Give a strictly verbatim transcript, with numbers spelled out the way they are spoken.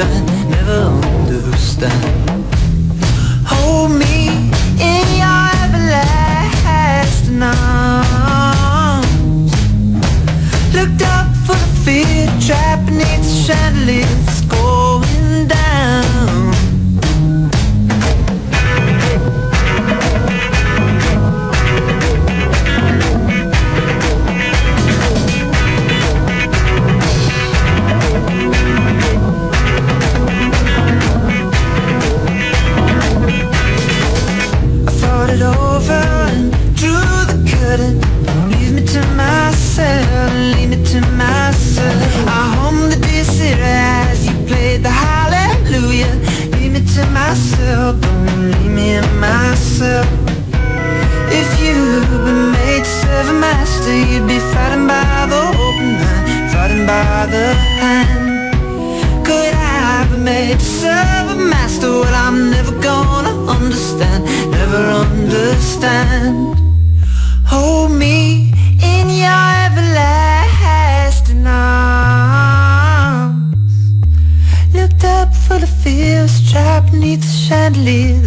understand, never understand. Hold me in your everlasting arms. Looked up for the fear trap beneath the chandeliers going down. Over and drew the curtain. Leave me to myself, leave me to myself. I hummed the dissert as you played the hallelujah. Leave me to myself, don't leave me in myself. If you'd been made to serve a master, you'd be fighting by the open hand, fighting by the hand. Could I be made to serve a master? Well, I'm never gonna understand, never understand. Hold me in your everlasting arms. Looked up for the fields trapped beneath the chandeliers